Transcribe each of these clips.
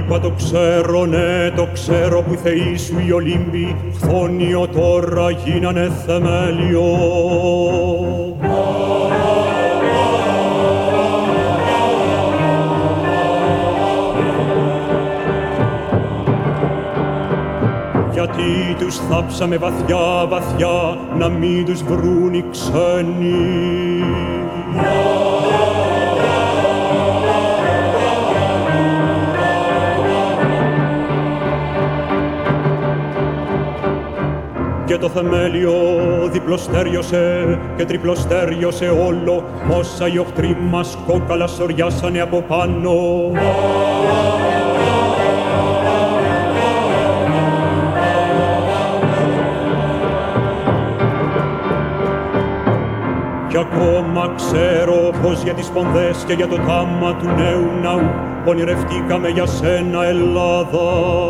είπα το ξέρω, ναι το ξέρω που οι θεοί σου οι Ολύμποι χθόνιο τώρα γίνανε θεμέλιο. Γιατί τους θάψαμε βαθιά βαθιά να μην τους βρουν οι ξένοι. Και το θεμέλιο διπλοστέριωσε και τριπλοστέριωσε όλο όσα οι οχτροί μας κόκαλα σοριάσανε από πάνω. Κι ακόμα ξέρω πως για τις σπονδές και για το τάμα του νέου ναού ονειρευτήκαμε για σένα, Ελλάδα.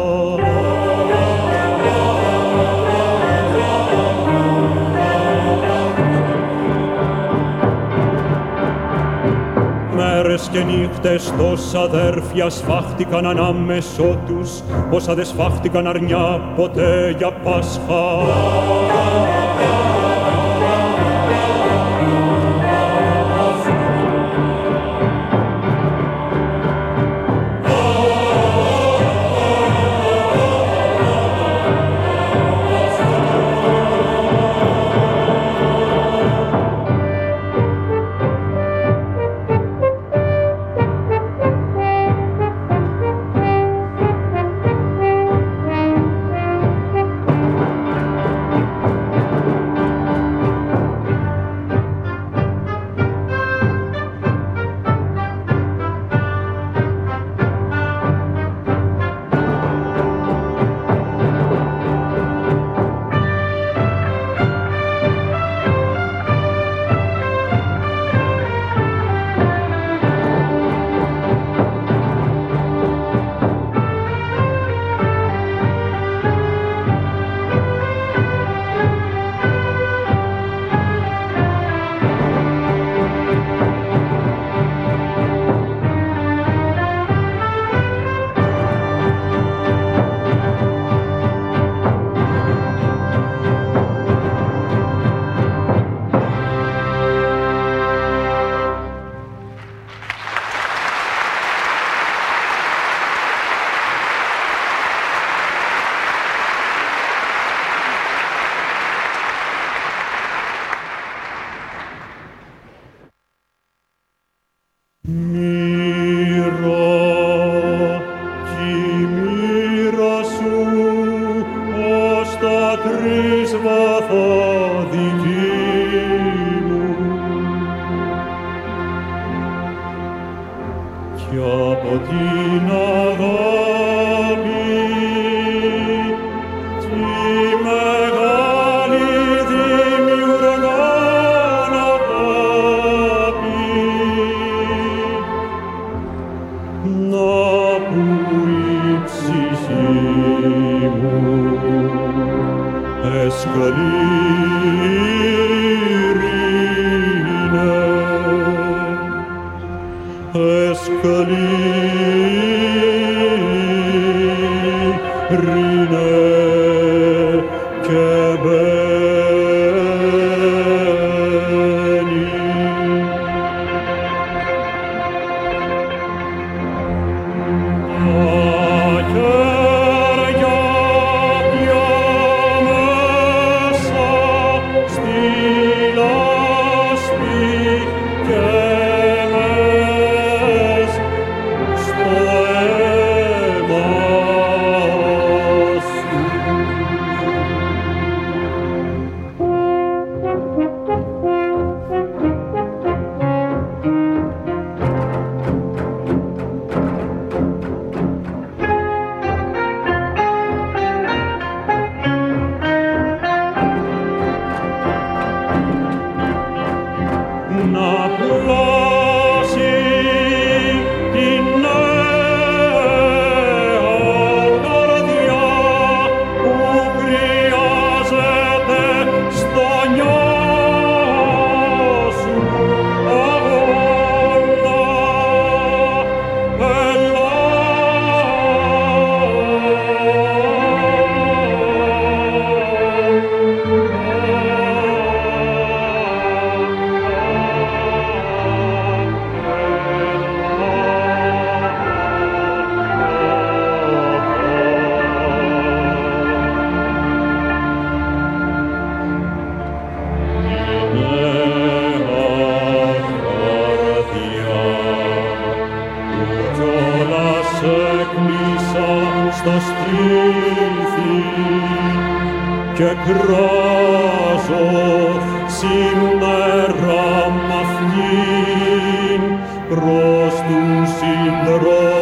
Μέρες και νύχτες τόσα αδέρφια σφάχτηκαν ανάμεσό τους, όσα δε σφάχτηκαν αρνιά ποτέ για Πάσχα. Oh και κράζω σήμερα μ' αυτήν προς του συντρόφου